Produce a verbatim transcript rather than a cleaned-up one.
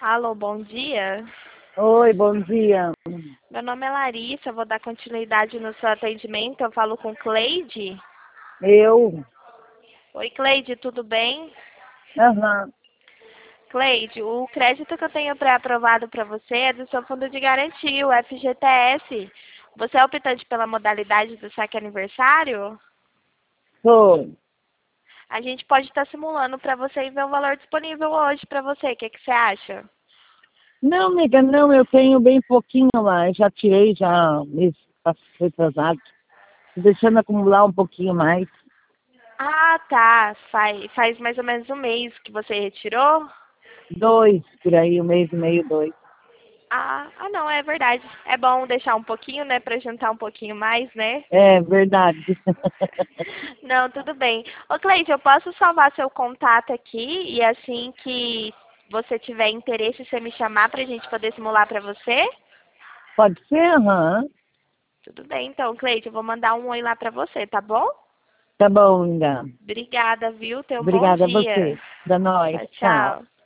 Alô, bom dia. Oi, bom dia. Meu nome é Larissa, eu vou dar continuidade no seu atendimento. Eu falo com Cleide. Eu? Oi, Cleide, tudo bem? Aham. Cleide, o crédito que eu tenho pré-aprovado para você é do seu fundo de garantia, o F G T S. Você é optante pela modalidade do saque aniversário? Sou. A gente pode estar simulando para você e ver o valor disponível hoje para você. O que, que você acha? Não, amiga, não, eu tenho bem pouquinho lá. Eu já tirei, já mês retrasado. Tô deixando acumular um pouquinho mais. Ah, tá. Faz, faz mais ou menos um mês que você retirou? Dois, por aí, um mês e meio, dois. Ah, ah, não, é verdade. É bom deixar um pouquinho, né, para juntar um pouquinho mais, né? É verdade. Não, tudo bem. Ô, Cleide, eu posso salvar seu contato aqui e assim que você tiver interesse, você me chamar para a gente poder simular para você? Pode ser? Aham. Tudo bem, então, Cleide, eu vou mandar um oi lá para você, tá bom? Tá bom, Inga. Obrigada, viu? Tenha um bom Obrigada a dia. você. Da nós. Tchau, Tchau. tchau.